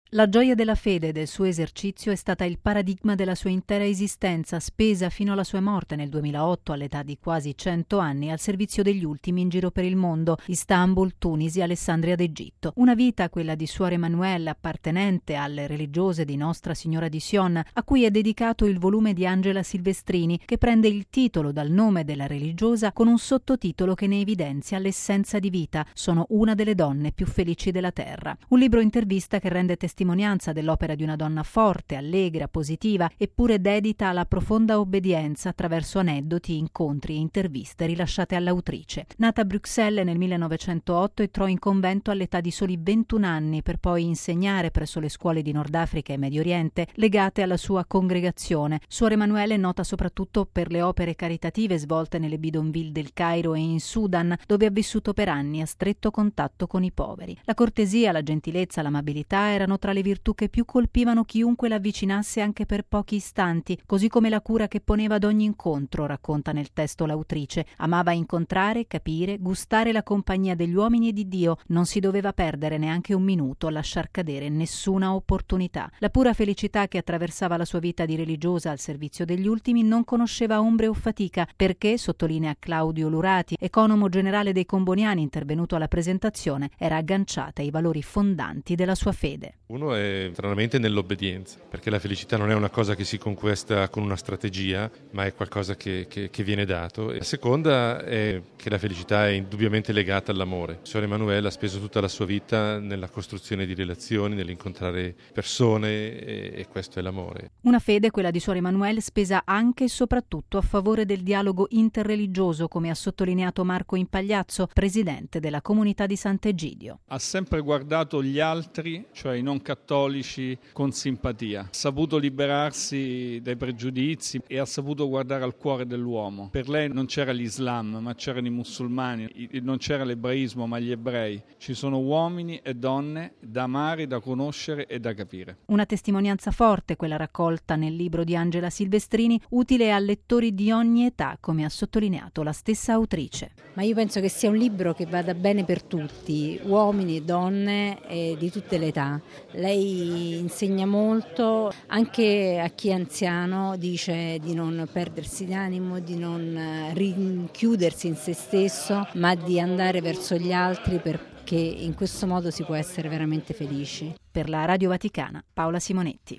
La gioia della fede e del suo esercizio è stata il paradigma della sua intera esistenza, spesa fino alla sua morte nel 2008 all'età di quasi 100 anni al servizio degli ultimi in giro per il mondo, Istanbul, Tunisi, Alessandria d'Egitto. Una vita, quella di Suor Emanuelle, appartenente alle religiose di Nostra Signora di Sion, a cui è dedicato il volume di Angela Silvestrini, che prende il titolo dal nome della religiosa con un sottotitolo che ne evidenzia l'essenza di vita: sono una delle donne più felici della terra. Un libro intervista che rende testimonianza dell'opera di una donna forte, allegra, positiva, eppure dedita alla profonda obbedienza attraverso aneddoti, incontri e interviste rilasciate all'autrice. Nata a Bruxelles nel 1908, entrò in convento all'età di soli 21 anni per poi insegnare presso le scuole di Nord Africa e Medio Oriente legate alla sua congregazione. Suor Emanuelle è nota soprattutto per le opere caritative svolte nelle bidonville del Cairo e in Sudan, dove ha vissuto per anni a stretto contatto con i poveri. La cortesia, la gentilezza, l'amabilità erano tra le virtù che più colpivano chiunque l'avvicinasse anche per pochi istanti, così come la cura che poneva ad ogni incontro, racconta nel testo l'autrice. Amava incontrare, capire, gustare la compagnia degli uomini e di Dio, non si doveva perdere neanche un minuto, lasciar cadere nessuna opportunità. La pura felicità che attraversava la sua vita di religiosa al servizio degli ultimi non conosceva ombre o fatica, perché, sottolinea Claudio Lurati, economo generale dei Comboniani intervenuto alla presentazione, era agganciata ai valori fondanti della sua fede. Uno è stranamente nell'obbedienza, perché la felicità non è una cosa che si conquista con una strategia, ma è qualcosa che viene dato. E la seconda è che la felicità è indubbiamente legata all'amore. Suor Emanuelle ha speso tutta la sua vita nella costruzione di relazioni, nell'incontrare persone, e questo è l'amore. Una fede, quella di Suor Emanuelle, spesa anche e soprattutto a favore del dialogo interreligioso, come ha sottolineato Marco Impagliazzo, presidente della comunità di Sant'Egidio. Ha sempre guardato gli altri, cioè i non cattolici, con simpatia. Ha saputo liberarsi dai pregiudizi e ha saputo guardare al cuore dell'uomo. Per lei non c'era l'Islam, ma c'erano i musulmani, non c'era l'ebraismo, ma gli ebrei. Ci sono uomini e donne da amare, da conoscere e da capire. Una testimonianza forte, quella raccolta nel libro di Angela Silvestrini, utile a lettori di ogni età, come ha sottolineato la stessa autrice. Ma io penso che sia un libro che vada bene per tutti, uomini e donne e di tutte le età. Lei insegna molto, anche a chi è anziano, dice di non perdersi d'animo, di non rinchiudersi in se stesso, ma di andare verso gli altri, perché in questo modo si può essere veramente felici. Per la Radio Vaticana, Paola Simonetti.